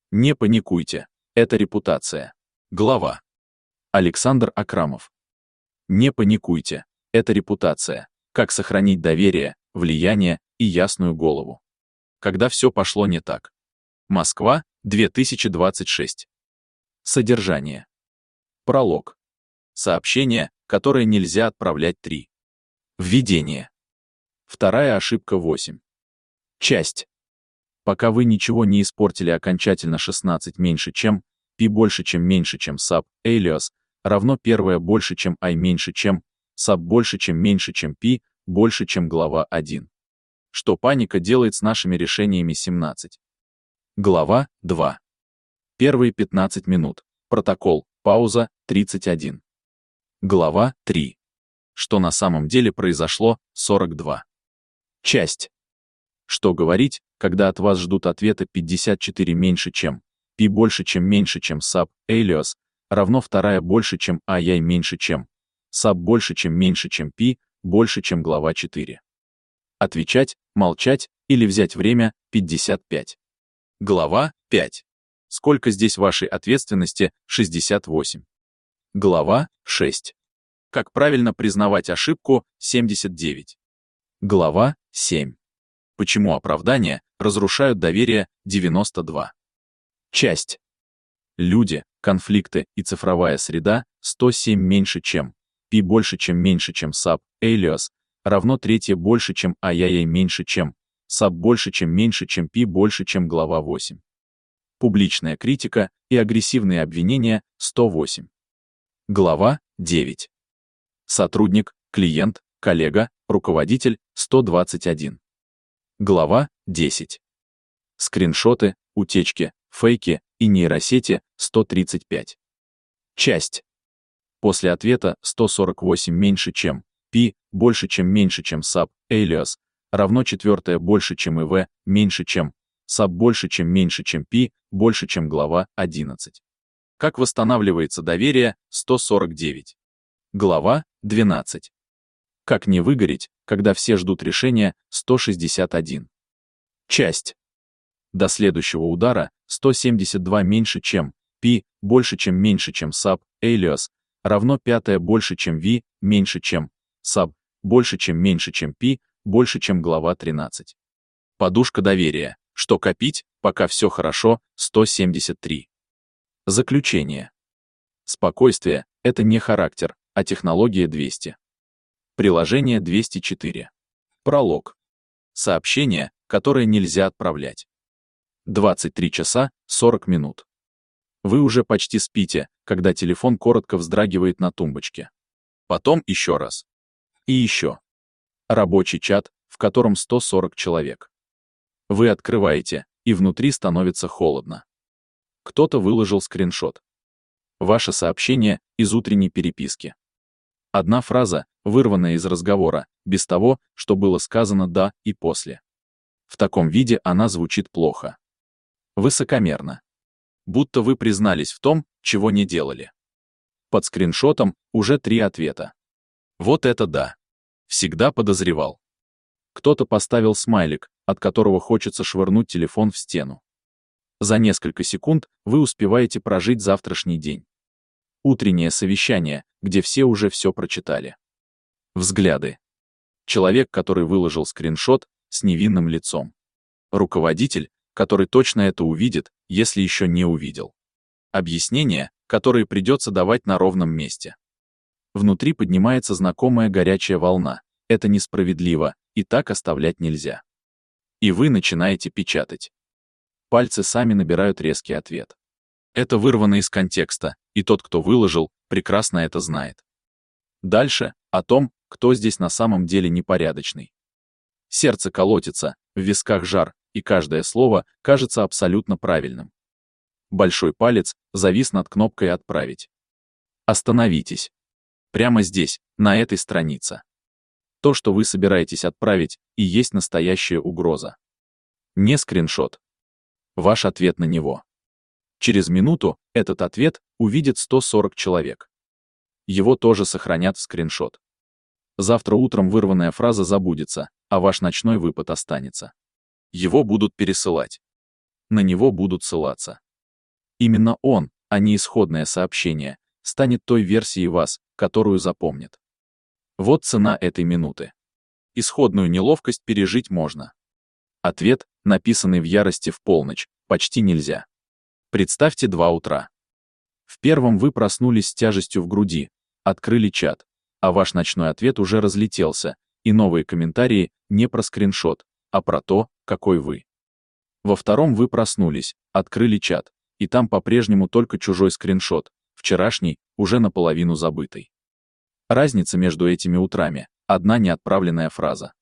Не паникуйте, это репутация. Глава. Александр Акрамов. Не паникуйте, это репутация. Как сохранить доверие, влияние и ясную голову. Когда все пошло не так. Москва, 2026. Содержание. Пролог. Сообщение, которое нельзя отправлять 3. Введение. Вторая ошибка 8. Часть. Пока вы ничего не испортили окончательно 16 меньше чем, π больше чем меньше чем sub, alias, равно первое больше чем I меньше чем, sub больше чем меньше чем π, больше чем глава 1. Что паника делает с нашими решениями 17. Глава 2. Первые 15 минут. Протокол. Пауза. 31. Глава 3. Что на самом деле произошло. 42. Часть. Что говорить, когда от вас ждут ответа 54 меньше чем, π больше чем меньше чем sub, alias, равно вторая больше чем ai меньше чем, sub больше чем меньше чем π, больше чем глава 4. Отвечать, молчать или взять время 55. Глава 5. Сколько здесь вашей ответственности? 68. Глава 6. Как правильно признавать ошибку? 79. Глава 7. Почему оправдания разрушают доверие? 92. Часть. Люди, конфликты и цифровая среда 107 меньше чем, π больше чем меньше чем sub, alias, равно третье больше чем ai меньше чем, sub больше чем меньше чем π больше чем глава 8. Публичная критика и агрессивные обвинения 108. Глава 9. Сотрудник, клиент, коллега, руководитель 121. Глава 10. Скриншоты, утечки, фейки и нейросети 135. Часть. После ответа 148 меньше чем, π больше чем меньше чем sub, alias, равно четвертое больше чем iv, меньше чем, sub больше чем меньше чем π, больше чем глава 11. Как восстанавливается доверие? 149. Глава 12. Как не выгореть, когда все ждут решения? 161. Часть. До следующего удара 172 меньше чем, π больше чем меньше чем sub, alias, равно пятое больше чем v, меньше чем, sub больше чем меньше чем π, больше чем глава 13. Подушка доверия. Что копить, пока все хорошо? 173. Заключение. Спокойствие — это не характер, а технология 200. Приложение 204. Пролог. Сообщение, которое нельзя отправлять. 23 часа 40 минут. Вы уже почти спите, когда телефон коротко вздрагивает на тумбочке. Потом еще раз. И еще. Рабочий чат, в котором 140 человек. Вы открываете, и внутри становится холодно. Кто-то выложил скриншот. Ваше сообщение из утренней переписки. Одна фраза, вырванная из разговора, без того, что было сказано до и после. В таком виде она звучит плохо. Высокомерно. Будто вы признались в том, чего не делали. Под скриншотом уже 3 ответа. Вот это да. Всегда подозревал. Кто-то поставил смайлик, от которого хочется швырнуть телефон в стену. За несколько секунд вы успеваете прожить завтрашний день. Утреннее совещание, где все уже все прочитали. Взгляды. Человек, который выложил скриншот, с невинным лицом. Руководитель, который точно это увидит, если еще не увидел. Объяснения, которые придется давать на ровном месте. Внутри поднимается знакомая горячая волна. Это несправедливо, и так оставлять нельзя. И вы начинаете печатать. Пальцы сами набирают резкий ответ. Это вырвано из контекста, и тот, кто выложил, прекрасно это знает. Дальше о том, кто здесь на самом деле непорядочный. Сердце колотится, в висках жар, и каждое слово кажется абсолютно правильным. Большой палец завис над кнопкой «Отправить». Остановитесь. Прямо здесь, на этой странице. То, что вы собираетесь отправить, и есть настоящая угроза. Не скриншот. Ваш ответ на него. Через минуту этот ответ увидит 140 человек. Его тоже сохранят в скриншот. Завтра утром вырванная фраза забудется, а ваш ночной выпад останется. Его будут пересылать. На него будут ссылаться. Именно он, а не исходное сообщение, станет той версией вас, которую запомнит. Вот цена этой минуты. Исходную неловкость пережить можно. Ответ, написанный в ярости в полночь, почти нельзя. Представьте 2 утра. В первом вы проснулись с тяжестью в груди, открыли чат, а ваш ночной ответ уже разлетелся, и новые комментарии не про скриншот, а про то, какой вы. Во втором вы проснулись, открыли чат, и там по-прежнему только чужой скриншот, вчерашний, уже наполовину забытый. Разница между этими утрами — одна неотправленная фраза.